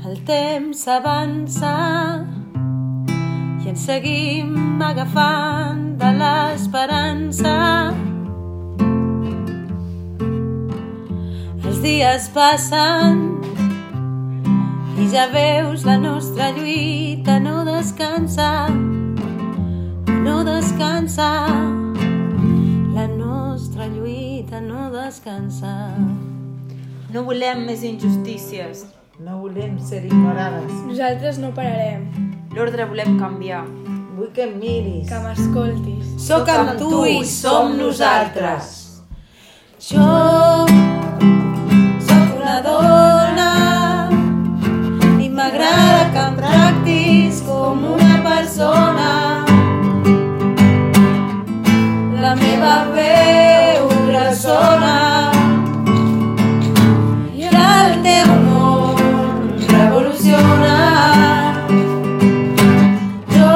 El temps avança i ens seguim agafant de l'esperança. Els dies passen i ja veus la nostra lluita no descansa, no descansa. La nostra lluita no descansa. No volem més injustícies. No volem ser ignorades. Nosaltres no pararem. L'ordre volem canviar. Vull que em miris. Que m'escoltis. Soc amb tu i som nosaltres. Jo soc una dona i m'agrada que em tractis com una persona. La meva veu ressona i el teu món revoluciona. Jo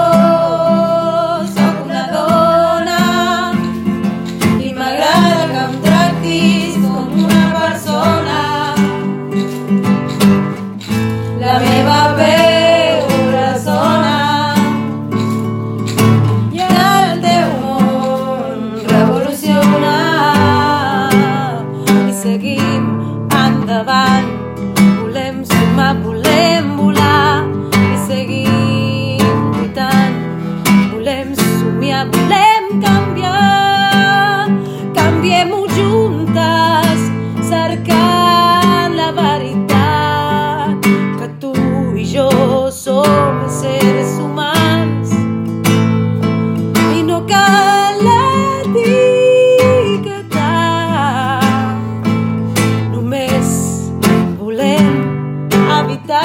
soc una dona i m'agrada que em tractis com una persona. La meva veu ressona i el teu món revoluciona. I seguim endavant, volem sumar, volem volar i seguim lluitant, volem somiar, volem canviar. Canviem-ho juntes, cercant la veritat, que tu i jo som éssers humans i no cal etiquetar. Només volem habitar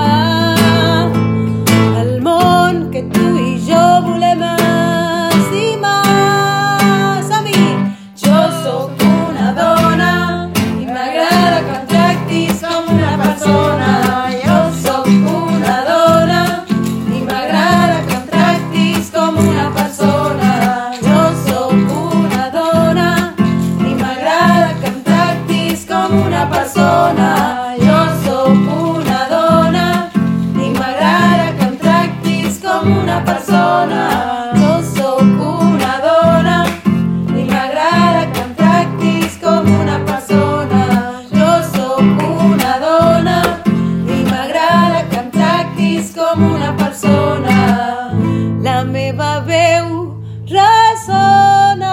el món que tu i jo volem estimar. A mi, jo sóc una dona i m'agrada que em tractis com una persona. Jo sóc una dona i m'agrada que em tractis com una persona. Jo sóc una dona i m'agrada que em tractis com una persona. Jo sóc una dona i m'agrada que em tractis com una persona. Jo sóc una dona i m'agrada que em tractis com una persona. Jo sóc una dona i m'agrada que em tractis com una persona. La meva veu ressona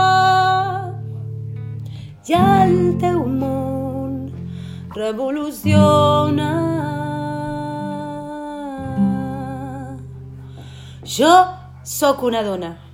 i el teu món revoluciona. Jo sóc una dona.